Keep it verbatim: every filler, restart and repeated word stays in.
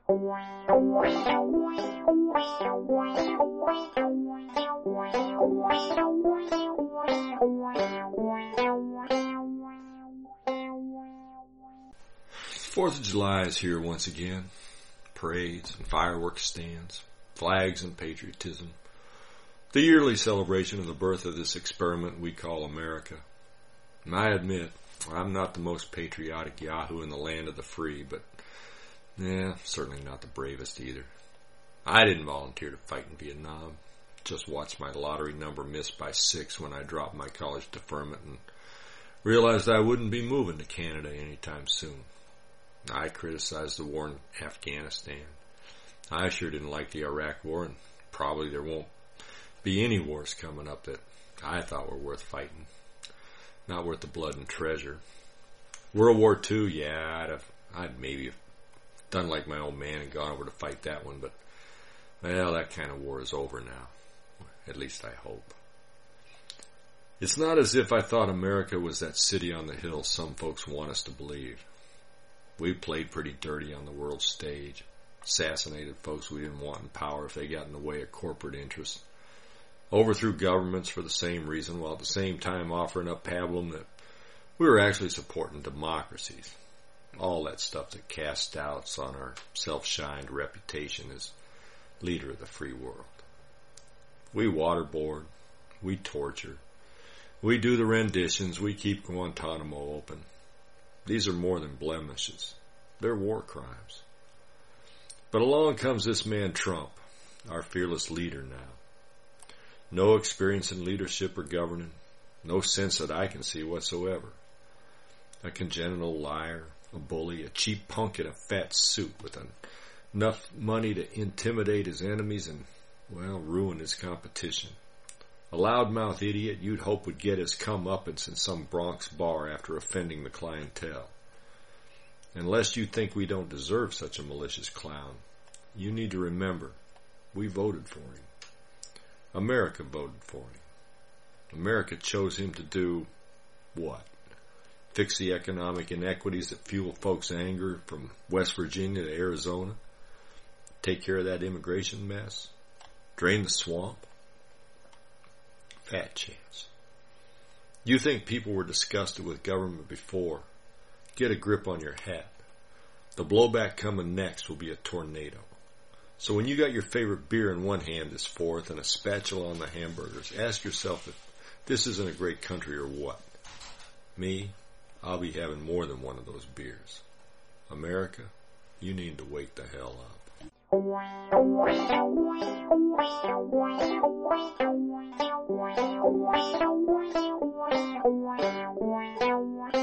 Fourth of July is here once again. Parades and fireworks stands, flags and patriotism. The yearly celebration of the birth of this experiment we call America. And I admit, I'm not the most patriotic yahoo in the land of the free, but, yeah, certainly not the bravest either. I didn't volunteer to fight in Vietnam. Just watched my lottery number miss by six when I dropped my college deferment and realized I wouldn't be moving to Canada anytime soon. I criticized the war in Afghanistan. I sure didn't like the Iraq War, and probably there won't be any wars coming up that I thought were worth fighting. Not worth the blood and treasure. World War Two, yeah, I'd have, I'd maybe have done like my old man and gone over to fight that one, but, well, that kind of war is over now. At least I hope. It's not as if I thought America was that city on the hill some folks want us to believe. We played pretty dirty on the world stage. Assassinated folks we didn't want in power if they got in the way of corporate interests. Overthrew governments for the same reason, while at the same time offering up pablum that we were actually supporting democracies. All that stuff that casts doubts on our self-shined reputation as leader of the free world. We waterboard. We torture. We do the renditions. We keep Guantanamo open. These are more than blemishes. They're war crimes. But along comes this man Trump, our fearless leader now. No experience in leadership or governing. No sense that I can see whatsoever. A congenital liar, a bully, a cheap punk in a fat suit with enough money to intimidate his enemies and, well, ruin his competition. A loudmouth idiot you'd hope would get his comeuppance in some Bronx bar after offending the clientele. Unless you think we don't deserve such a malicious clown, you need to remember, we voted for him. America voted for him. America chose him to do what? Fix the economic inequities that fuel folks' anger from West Virginia to Arizona? Take care of that immigration mess? Drain the swamp? Fat chance. You think people were disgusted with government before? Get a grip on your hat. The blowback coming next will be a tornado. So when you got your favorite beer in one hand this fourth and a spatula on the hamburgers, ask yourself if this isn't a great country or what. Me, I'll be having more than one of those beers. America, you need to wake the hell up.